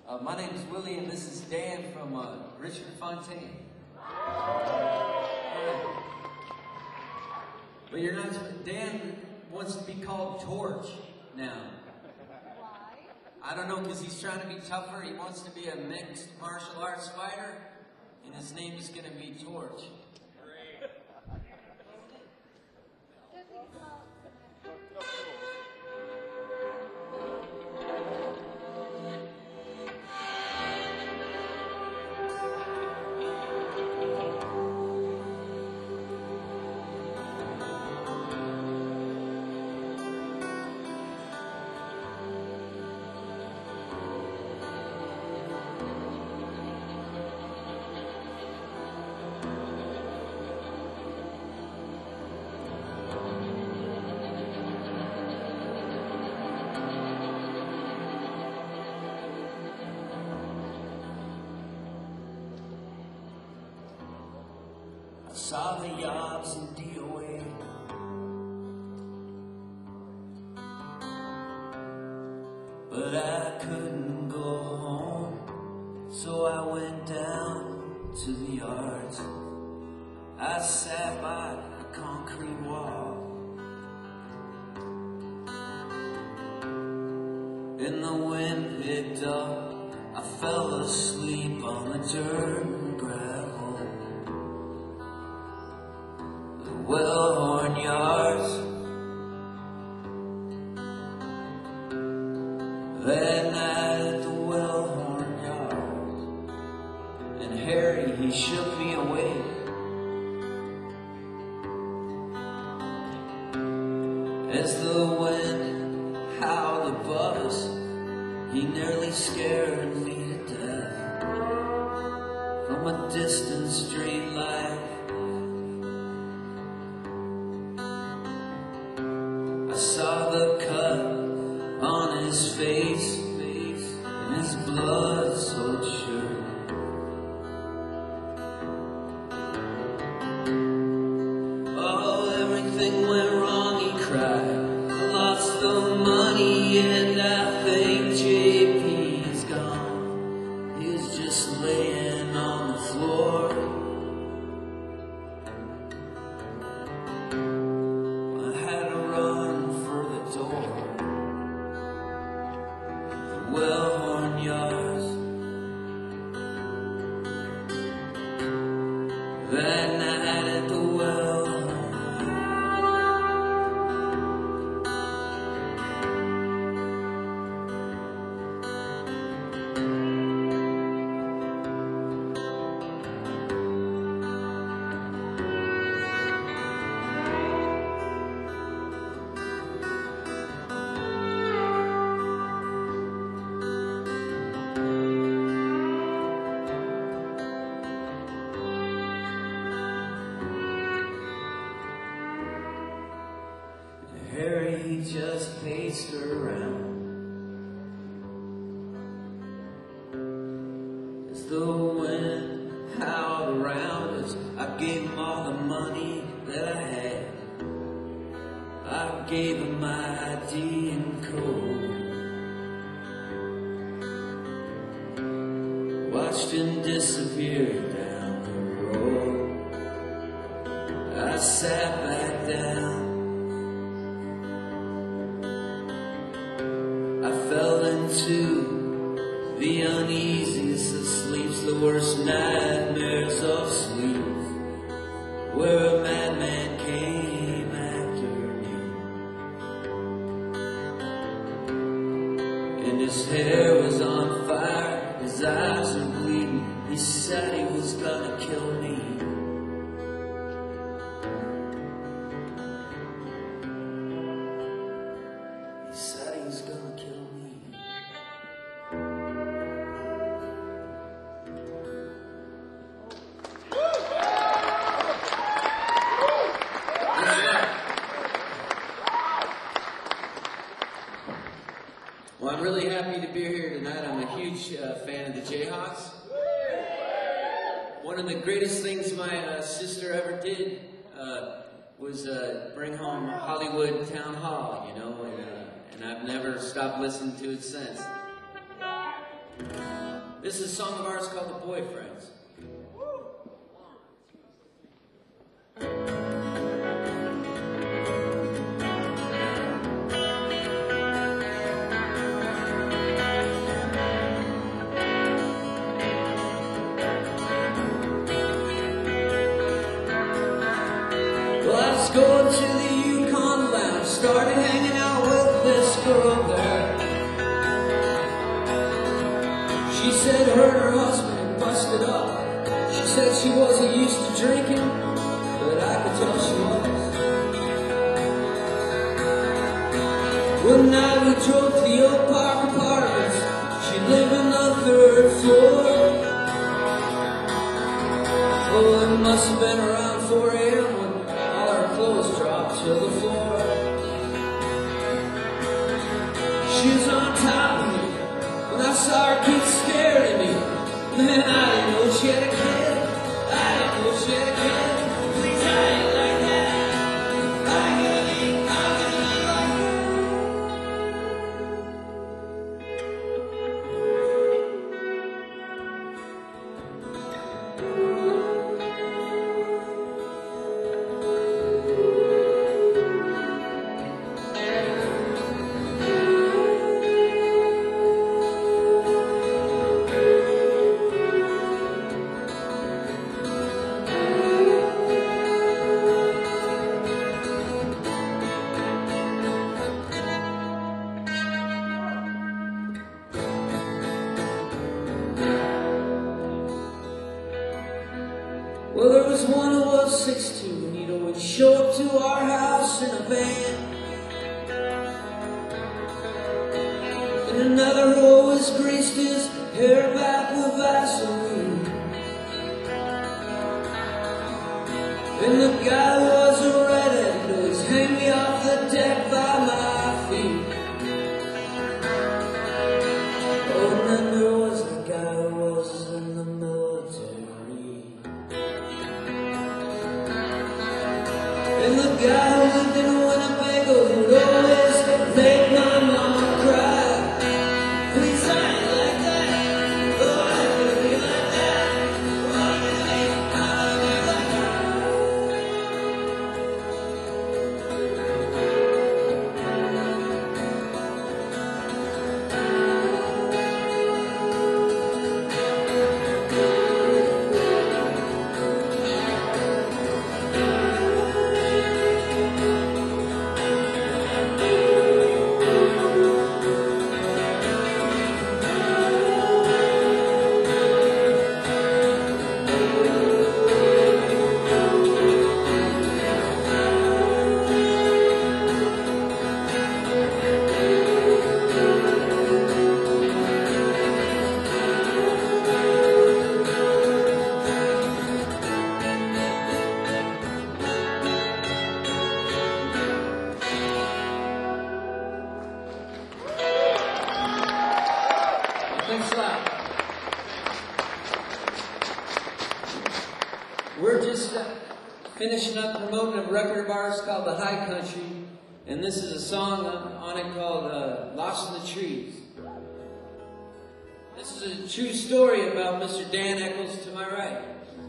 My name is Willie, and this is Dan from Richard Fontaine. But you're not. Dan wants to be called Torch now. Why? I don't know, because he's trying to be tougher. He wants to be a mixed martial arts fighter, and his name is going to be Torch. Saw the yards in DOA, but I couldn't go home, so I went down to the yards. I sat by a concrete wall, and the wind picked up. I fell asleep on the dirt and gravel. Wellhorn yards. That night at the Wellhorn yards, and Harry, he shook me awake. As the wind howled above us, he nearly scared me to death. From a distant street light, I saw the cut on his face, and his blood-soaked shirt. Oh, everything went wrong, he cried. I lost the money, and I think JP is gone. He's just laying on the floor. Wellhorn yards. That night at the Wellhorn. Harry, he just paced around as the wind howled around us. I gave him all the money that I had. I gave him my ID and code. Watched him disappear down the road. I sat back down. I fell into the uneasiness of sleeps, the worst nightmares of sleep, where a madman came after me, and his hair was on fire, his eyes were bleeding. He said he was gonna kill me. He said he was gonna kill me. Well, I'm really happy to be here tonight. I'm a huge fan of the Jayhawks. One of the greatest things my sister ever did was bring home Hollywood Town Hall, you know, and I've never stopped listening to it since. This is a song of ours called The Boyfriends. Let's go to the Yukon Lounge. Started hanging out with this girl there. She said her husband had busted up. She said she wasn't used to drinking, but I could tell she was. One night we drove to the Oak Park Apartments. She lived on the 3rd floor. Oh, it must have been around 4 a.m. when all her clothes dropped to the floor. She was on top of me when I saw her keep staring at me. Man, I didn't know she had a kid. I didn't know she had a kid. Please, I ain't like that. I'm gonna be like Well, there was one who was 16. He'd always show up to our house in a van. And another who always greased his hair back with Vaseline. And the guy who was a redhead would always hang me off the deck by my feet. Oh, and then there was the guy who was in the military. And the guy who lived in Winnebago who'd always make my mama cry. Please, I ain't like that. Oh, I ain't gonna be like that. Oh, I'm gonna be like Thanks a lot. We're just finishing up promoting a record of ours called The High Country, and this is a song on it called Lost in the Trees. This is a true story about Mr. Dan Eccles to my right.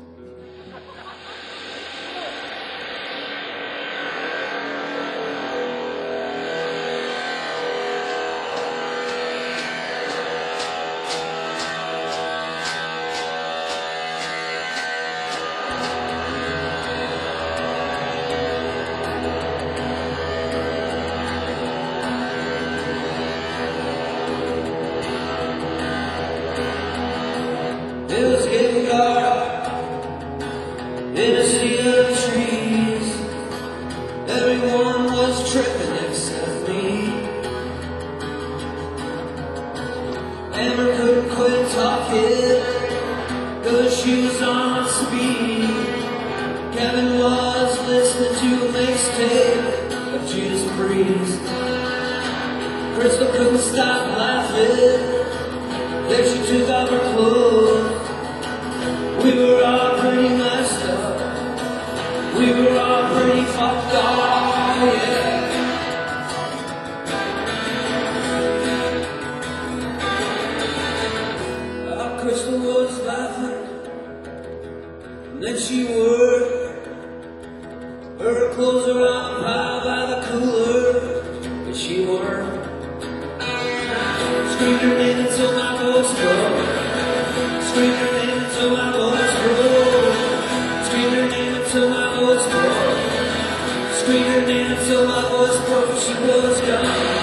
It was getting dark in a sea of trees. Everyone was tripping except me. Amber couldn't quit talking, cause she was on speed. Kevin was listening to a mixtape of Judas Priest. Crystal couldn't stop laughing. Then she took off her clothes. We were all pretty messed up. We were all pretty fucked up, yeah. I Crystal was laughing, and then she wore her clothes around high by the cooler, but she weren't. Screamed her name until my voice broke. Screamed her name until my voice broke. Screamed her name until my voice broke. Screamed her name until my voice broke. She was gone.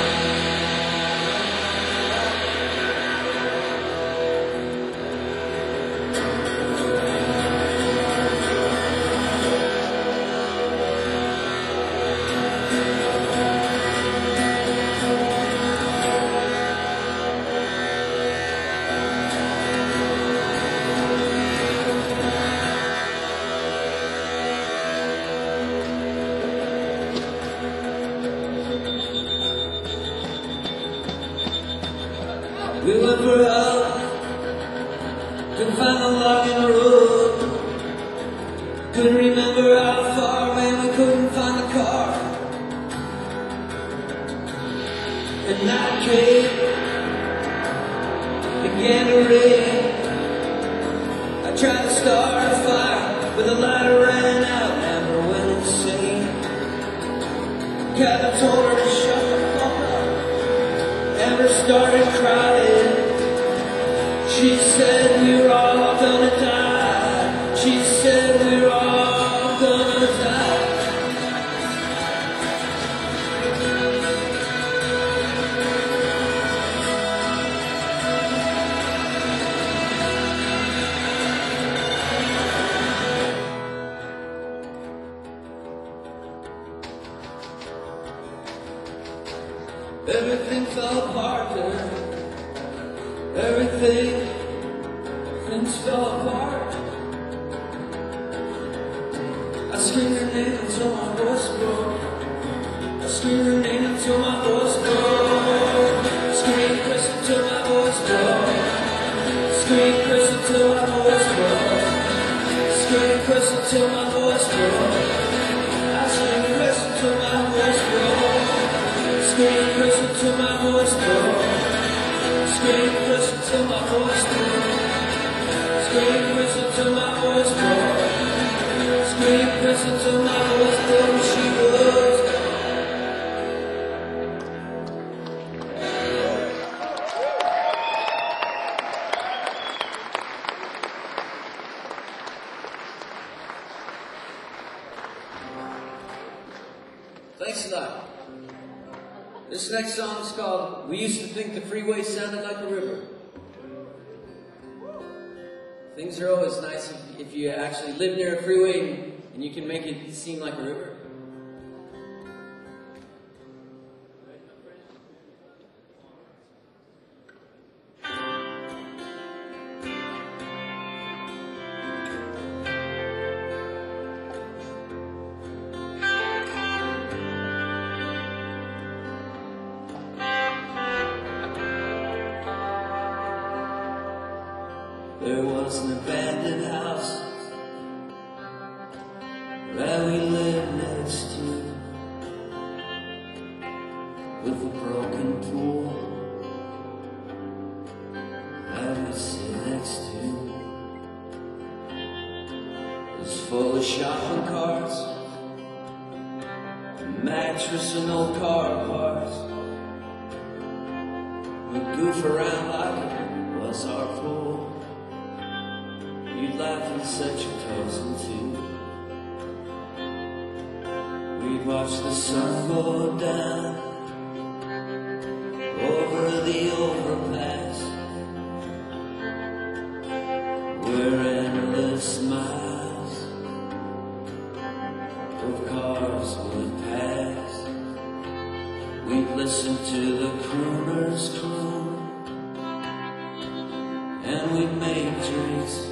We went for help, couldn't find the log in the road. Couldn't remember how far, man, we couldn't find the car. And night came, began to rain. I tried to start a fire, but the lighter ran out, Amber went insane. Captain told her to shut the fuck up. Amber started crying. She said we were all gonna die. She said we were all gonna die. Everything fell apart there. Everything, things fell apart. I screamed her name until my voice broke. I screamed her name until my voice broke. Screamed Chris until my voice broke. Screamed Chris until my voice broke. Screamed Chris until my voice broke. I screamed Chris until my voice broke. Screamed Chris until my voice broke. Screamed Chris until my voice broke. Screamed Chris until my voice broke. Screamed Chris until my voice broke. She was gone. Thanks a lot. This next song is called We Used to Think the Freeway Sounded Like a River. Things are always nice if you actually live near a freeway and you can make it seem like a river. There was an abandoned house that we lived next to, with a broken pool that we sit next to. It was full of shopping carts, a mattress and old car parts. We goof around like it was our pool. You'd laugh and set your toes into. We'd watch the sun go down over the overpass, where endless miles of cars would pass. We'd listen to the crooners croon, and we'd make drinks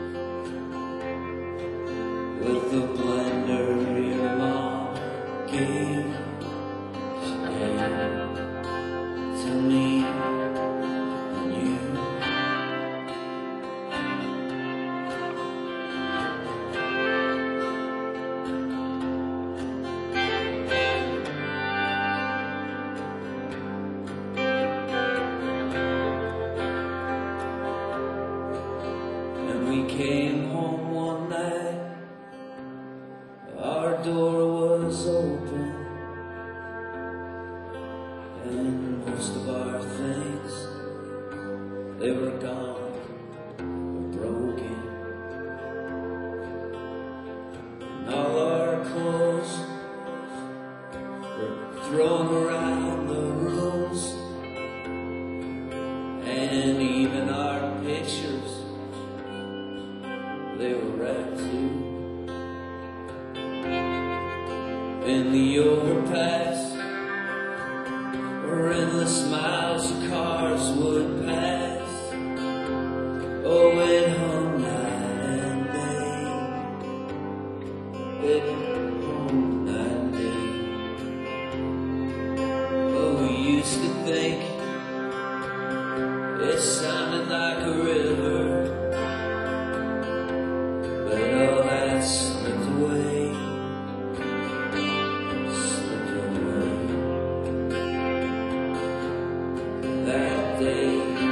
with the blender your mom gave. She gave to me and you. we came home one night, our door was open, and most of our things, they were gone or broken. And all our clothes were thrown around the rooms, and even our pictures, they were wrecked too. In the overpass, where endless miles of cars would pass, oh, it hung night and day, it hung night and day. Oh, we used to think it sounded like a river, but all that slipped away, slipped away that day.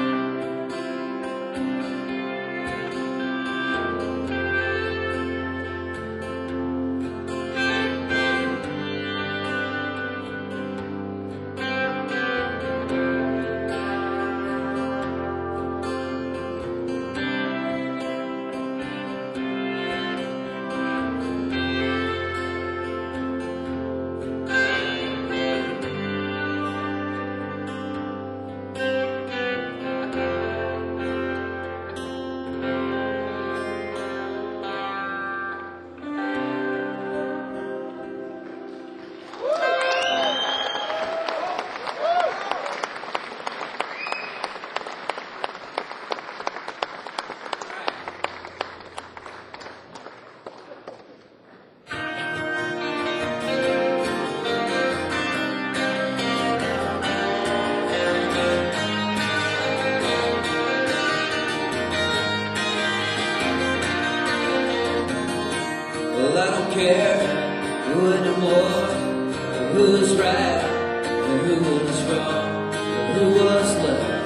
Well, I don't care who anymore, or who's right, or who was wrong, or who was left,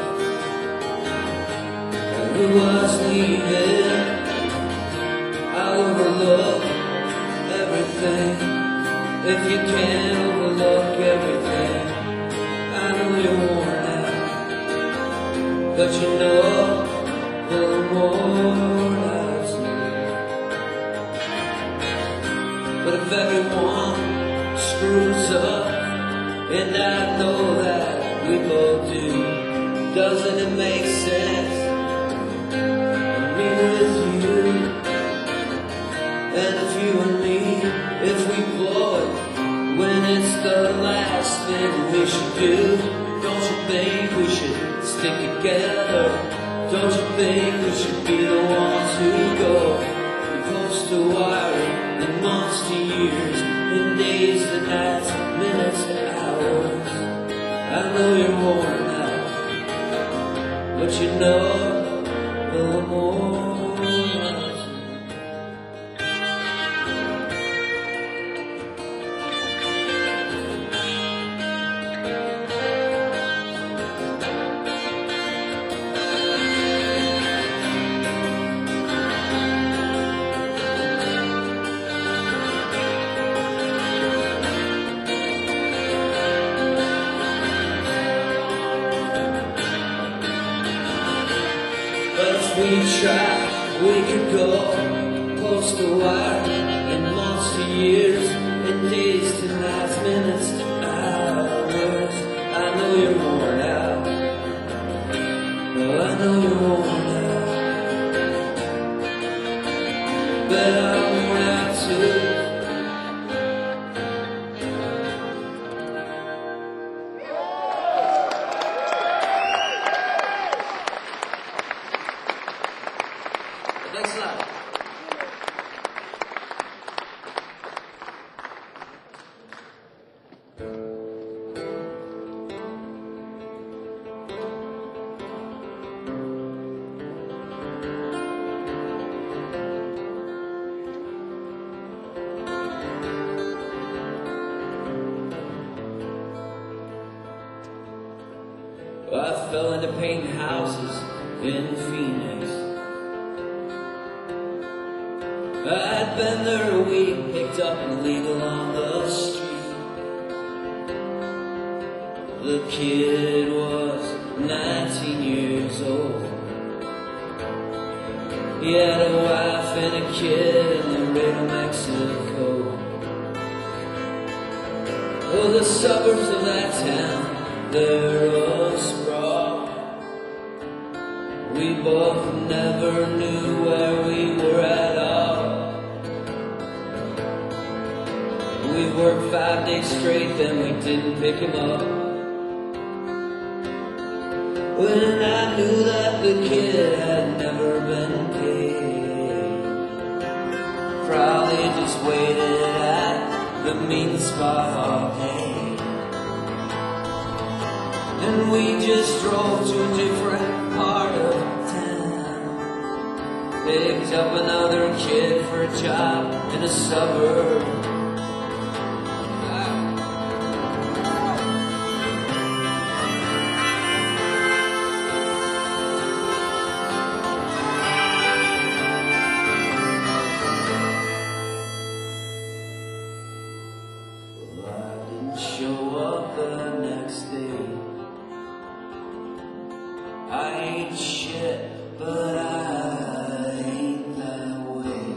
or who was leaving. I overlook everything. If you can't overlook everything, I know you're worn out, but you know the more I But if everyone screws up, and I know that we both do, doesn't it make sense? Me with you, and if you and me, if we blow it, when it's the last thing we should do, don't you think we should stick together? Don't you think we should be the ones who go close to wiring? In months to years, in days to nights, minutes to hours. I know you're worn out, but you know the more we try, we could go close to wire, in months to years, in days to nights, minutes to hours. I know you're worn out. Well, I know you're worn out, but I'm worn out too. Thanks a lot. I fell into painting houses in Phoenix. I'd been there a week, picked up illegal on the street. The kid was 19 years old. He had a wife and a kid in Laredo, Mexico. Oh, the suburbs of that town, they're a sprawl. We both never knew where we were at all. We worked 5 days straight, then we didn't pick him up. When I knew that the kid had never been paid, probably just waited at the meat spot all day. And we just drove to a different part of town, picked up another kid for a job in a suburb. Show up the next day. I ain't shit, but I ain't that way.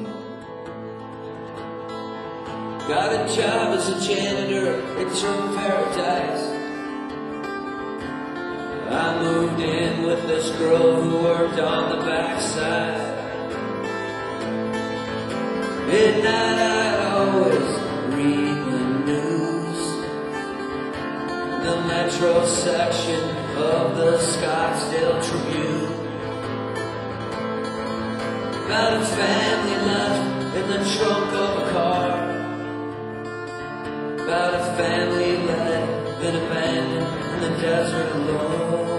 Got a job as a janitor at True Paradise. I moved in with this girl who worked on the backside. At night I'd always read the news, the metro section of the Scottsdale Tribune, about a family left in the trunk of a car, about a family that had been abandoned in the desert alone.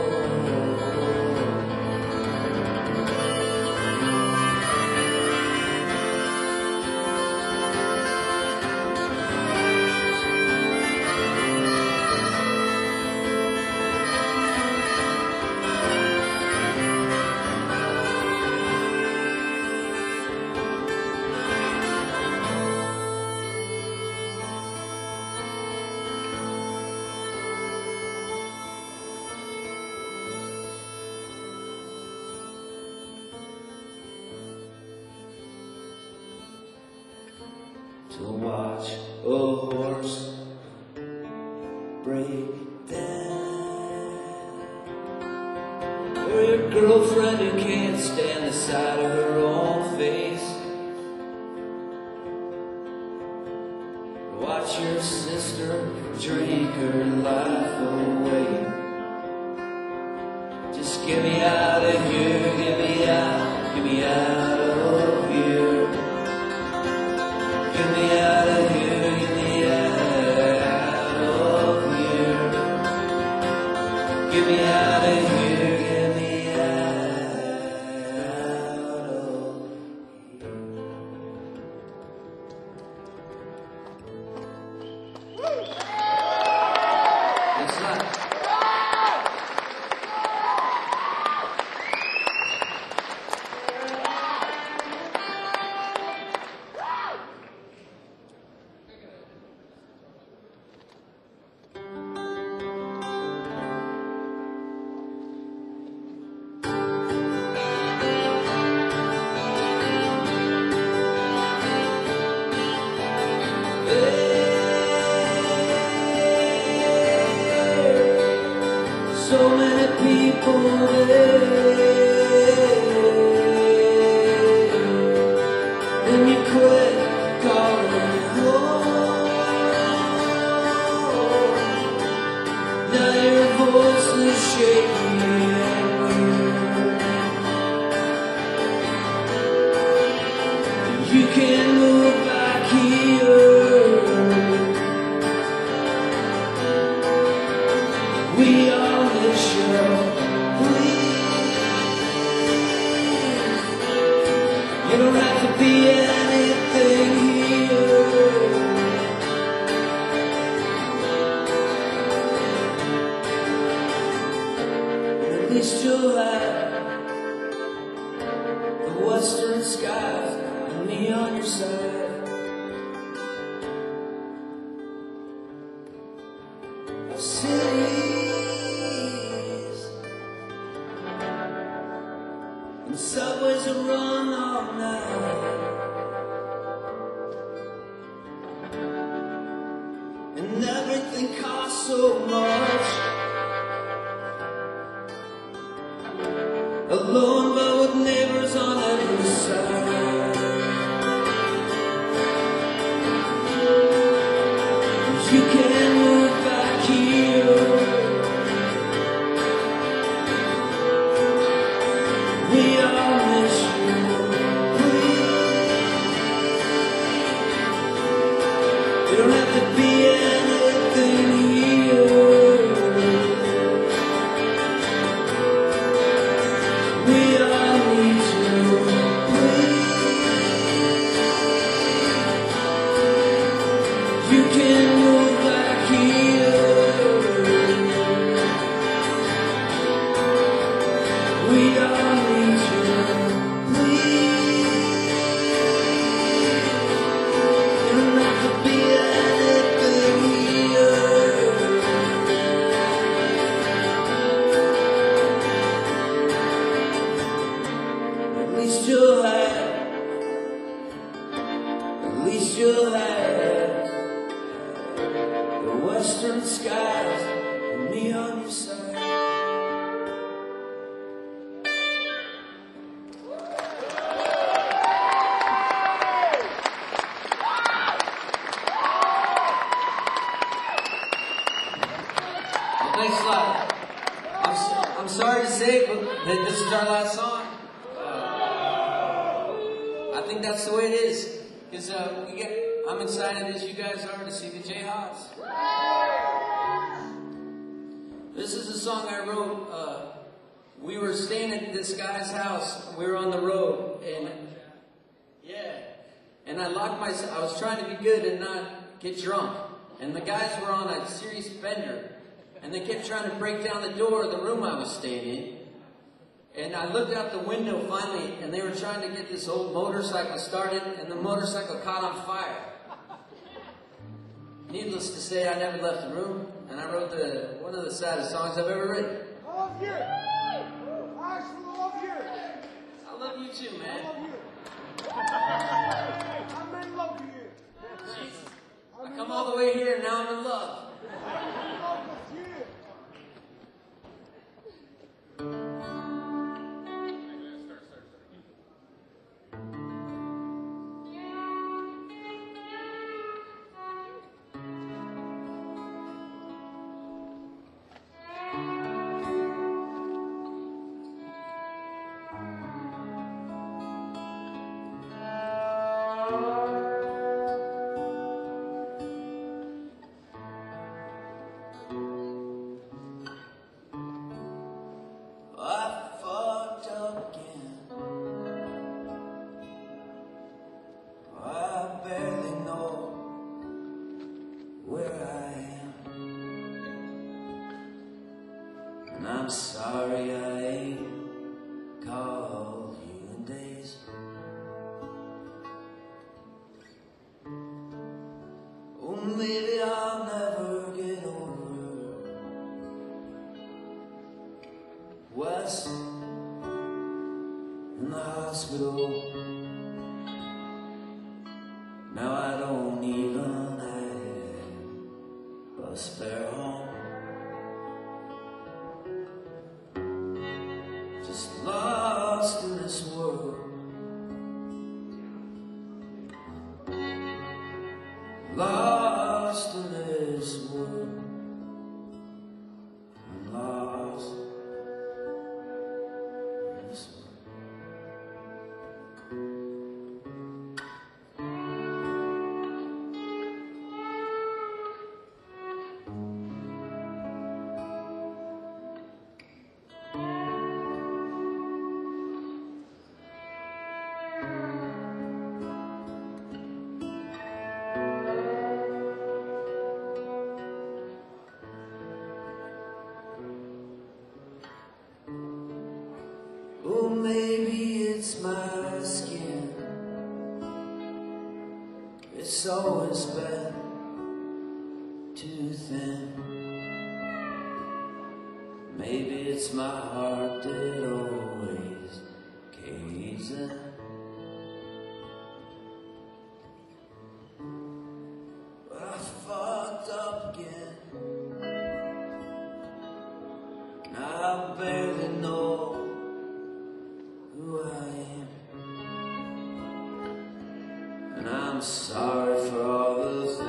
To watch a horse break down, or your girlfriend who can't stand the sight of her own face. Watch your sister drink her life away. Just get me out of here, get me out of here. Get me out of here, get me out of here. Get me out of here, get me out of here. Thanks a lot. So many people there, and you quit calling home. Now your voice is shaking. You can't move back here. We are the show. You don't have to be anything here. At least you'll have the western skies and me on your side. Of cities and subways that run all night, and everything costs so much. Alone but with neighbors on every side. You can move back here. We all miss you. You don't have to be anything here. We all need you. You can move back here. We all need you. You don't have to be anything here. At least you'll have the western skies and me on your side. Thanks a lot. I'm sorry to say, but this is our last song. I think that's the way it is. Because I'm excited as you guys are to see the Jayhawks. This is a song I wrote. We were staying at this guy's house. We were on the road, and I locked myself. I was trying to be good and not get drunk. And the guys were on a serious bender, and they kept trying to break down the door of the room I was staying in. And I looked out the window finally, and they were trying to get this old motorcycle started, and the motorcycle caught on fire. Needless to say, I never left the room, and I wrote one of the saddest songs I've ever written. I love you. I actually love you. I love you too, I man. love you. I'm in love with you. Jesus. I come all the way here, and now I'm in love. I'm in love with you. I'm sorry I ain't called you in days. Oh, maybe I'll never get over West in the hospital. Now I don't even have a spare home. Just lost in this world, lost in this world, I'm lost in this world. Oh, maybe it's my skin, It's always been too thin. Maybe it's my heart that always caves in. But I fucked up again. I barely know who I am, and I'm sorry for all the things